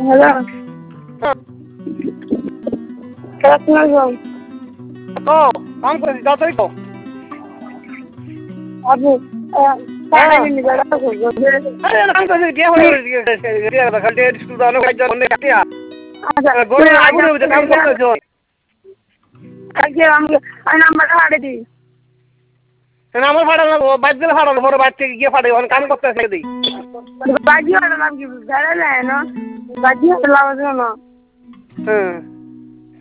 hello আসসালামু তো কাম করেছি তাড়াতাড়ি তো আপু টাইমিং জায়গা করব আরে কাম করেছি কে হয়ে গেছে খালি স্কুল দানো কাজ অন্য কাটিয়া আচ্ছা গড়ে আগুন হইছে কাম করতেছ কালকে আমি নাম্বারটা হারিয়ে দিই আমার ফাটানো বাইক দিলে ফাটানো বড় বাইক থেকে গিয়ে ফাটাই কাম করতেছে দিই বাজি হলো নাম কি বেড়ে যায় না বাজি হলো না হ্যাঁ